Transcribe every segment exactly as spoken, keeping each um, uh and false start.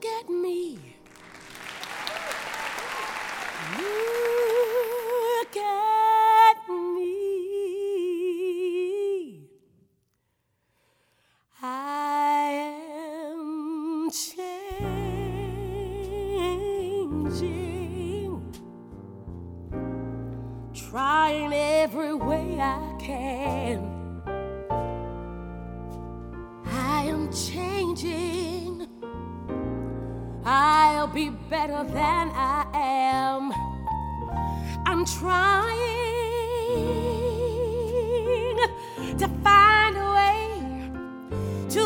look at me. Look at me. I am changing, trying every way I can. I am changing. I'll be better than I am. I'm trying to find a way to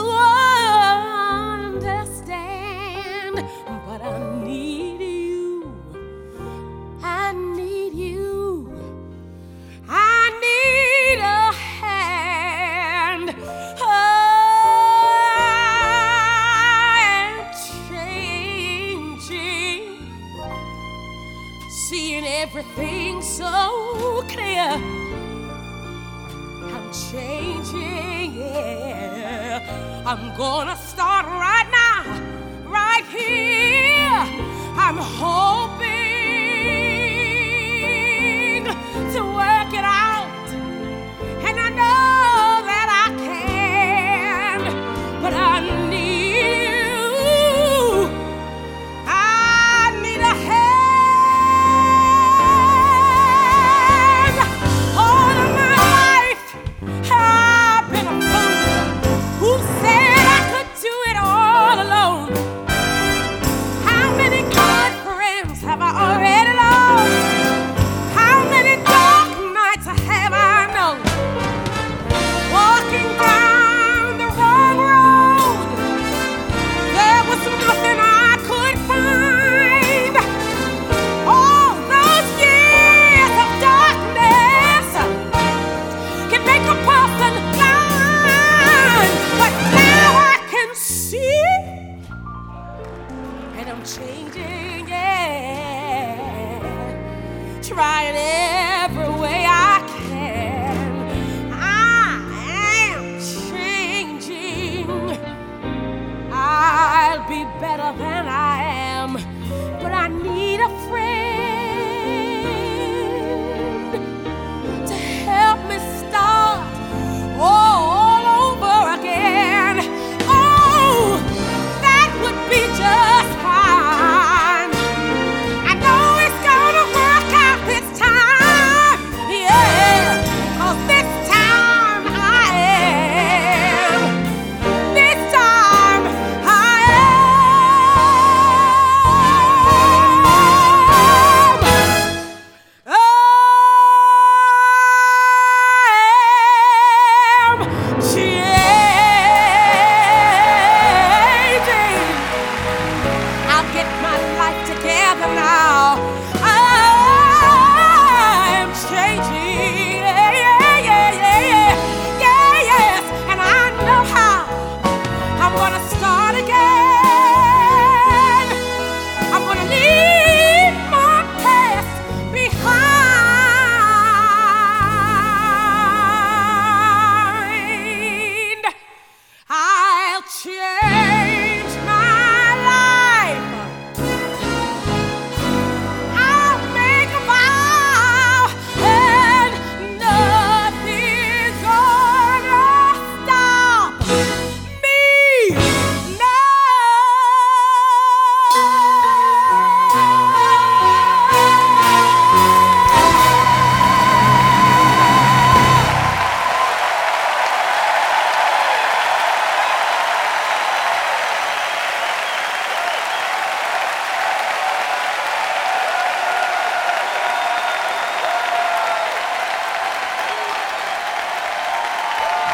understand, but I need you. I need you. I need a hand. I am changing, seeing everything so clear. I'm changing, yeah. I'm gonna start right now, right here. I'm hoping